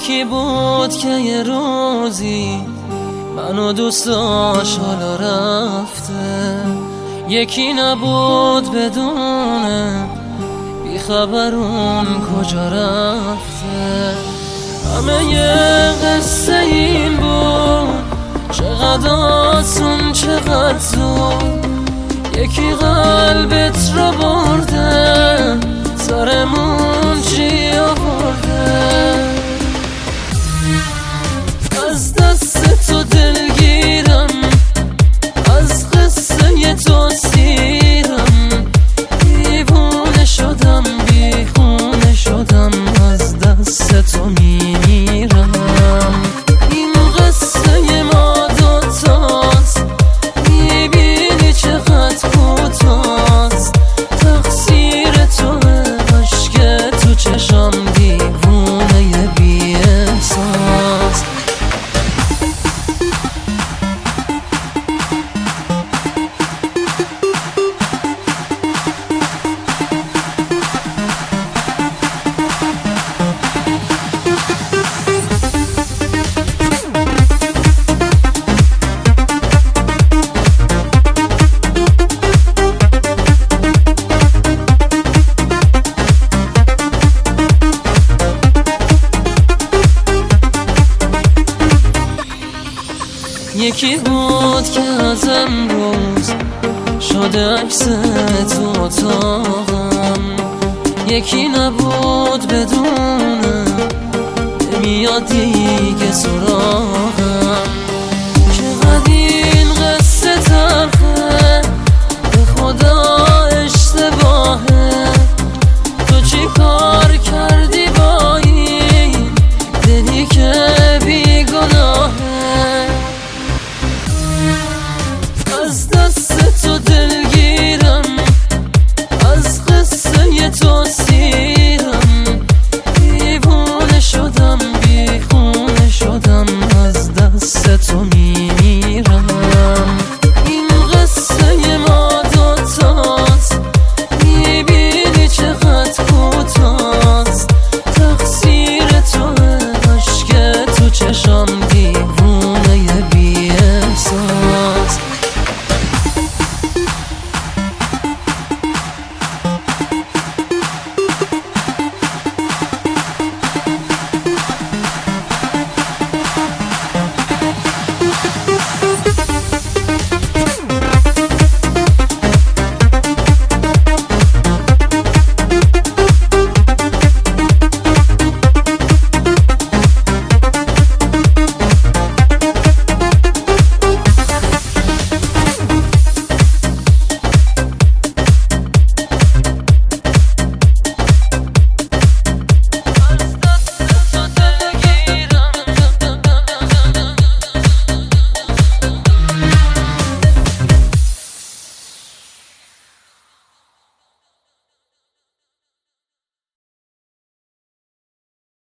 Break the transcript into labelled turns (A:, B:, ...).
A: یکی بود که یه روزی منو دوست داشت حالا رفته، یکی نبود بدونه بی خبر اون کجا رفته. همه یه قصه این بود، چقدر آسون چقدر زود، یکی قلبت رو برده سرمون چی آورده. از دست تو دلگیرم، از قصه تو سیرم، دیوونه شدم بیخونه شدم، از دست تو میمیرم. این قصه ما دوتاست، میبینی چقدر کوتاست، تقصیر توه اشک تو چشم، دیوونه بی احساس. یکی بود که از امروز شده عکس تو اتاقم، یکی نبود بدونه نمیاد دیگه سراغم.